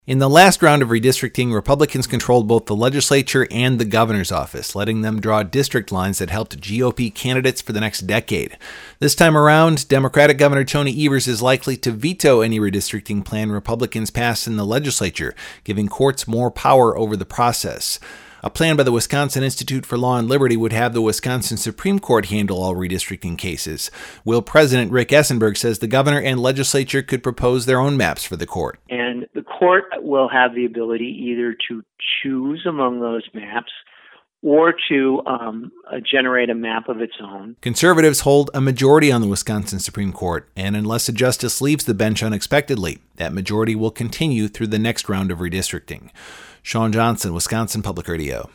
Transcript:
In the last round of redistricting, Republicans controlled both the legislature and the governor's office, letting them draw district lines that helped GOP candidates for the next decade. This time around, Democratic Governor Tony Evers is likely to veto any redistricting plan Republicans pass in the legislature, giving courts more power over the process. A plan by the Wisconsin Institute for Law and Liberty would have the Wisconsin Supreme Court handle all redistricting cases. Will President Rick Essenberg says the governor and legislature could propose their own maps for the court. And the court will have the ability either to choose among those maps or to generate a map of its own. Conservatives hold a majority on the Wisconsin Supreme Court, and unless a justice leaves the bench unexpectedly, that majority will continue through the next round of redistricting. Sean Johnson, Wisconsin Public Radio.